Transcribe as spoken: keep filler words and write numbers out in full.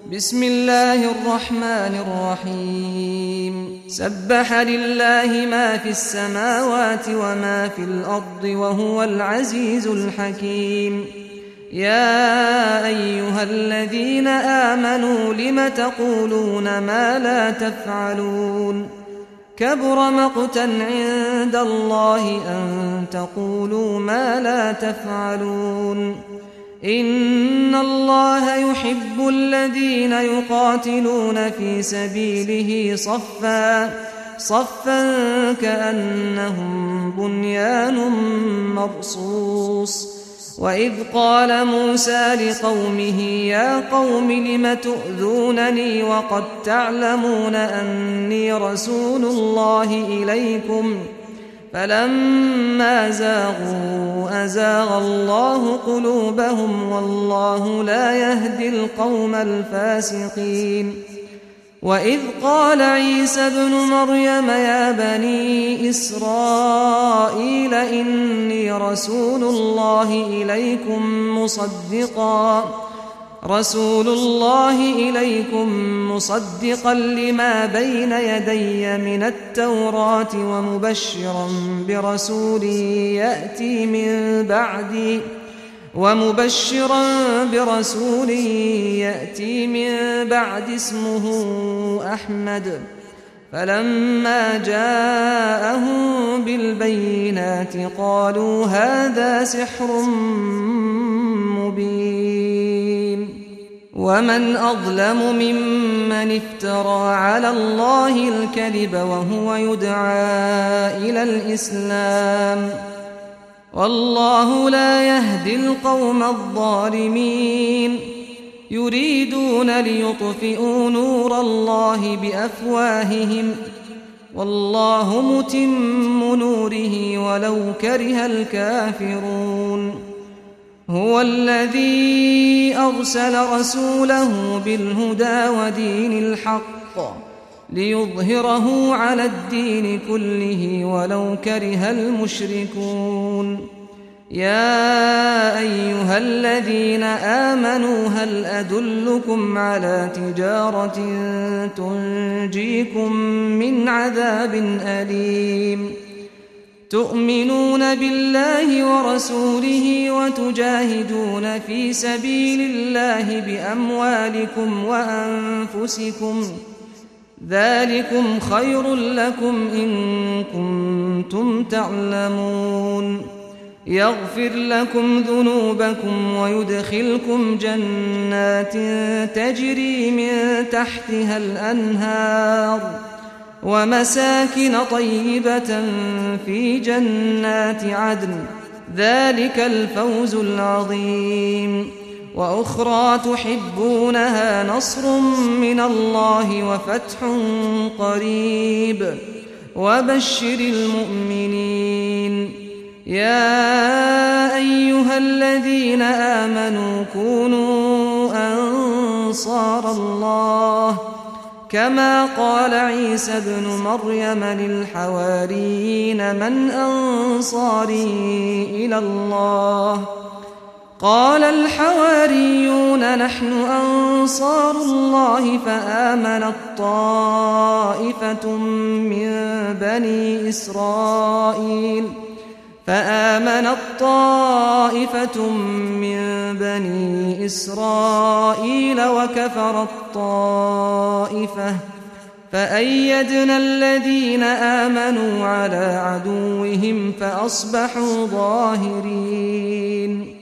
بسم الله الرحمن الرحيم سبح لله ما في السماوات وما في الأرض وهو العزيز الحكيم يا أيها الذين آمنوا لم تقولون ما لا تفعلون كبر مقتا عند الله أن تقولوا ما لا تفعلون إن الله يحب الذين يقاتلون في سبيله صفا صفا كأنهم بنيان مرصوص وإذ قال موسى لقومه يا قوم لم تؤذونني وقد تعلمون أني رسول الله إليكم فلما زاغوا أزاغ الله قلوبهم والله لا يهدي القوم الفاسقين وإذ قال عيسى ابن مريم يا بني إسرائيل إني رسول الله إليكم مصدقا رسول الله إليكم مصدقا لما بين يدي من التوراة ومبشرا برسول يأتي من بعدي ومبشرا برسول يأتي من بعد اسمه أحمد فلما جاءهم بالبينات قالوا هذا سحر مبين ومن أظلم ممن افترى على الله الكذب وهو يدعى إلى الإسلام والله لا يهدي القوم الظالمين يريدون ليطفئوا نور الله بأفواههم والله متم نوره ولو كره الكافرون هو الذي أرسل رسوله بالهدى ودين الحق ليظهره على الدين كله ولو كره المشركون يا أيها الذين آمنوا هل أدلكم على تجارة تنجيكم من عذاب أليم تؤمنون بالله ورسوله وتجاهدون في سبيل الله بأموالكم وأنفسكم ذلكم خير لكم إن كنتم تعلمون يغفر لكم ذنوبكم ويدخلكم جنات تجري من تحتها الأنهار ومساكن طيبة في جنات عدن ذلك الفوز العظيم وأخرى تحبونها نصر من الله وفتح قريب وبشر المؤمنين يا أيها الذين آمنوا كونوا أنصار الله كما قال عيسى ابن مريم للحواريين من أنصاري إلى الله قال الحواريون نحن أنصار الله فآمنت طائفة من بني إسرائيل فآمنت طائفة من بني إسرائيل وكفرت طائفة فأيدنا الذين آمنوا على عدوهم فأصبحوا ظاهرين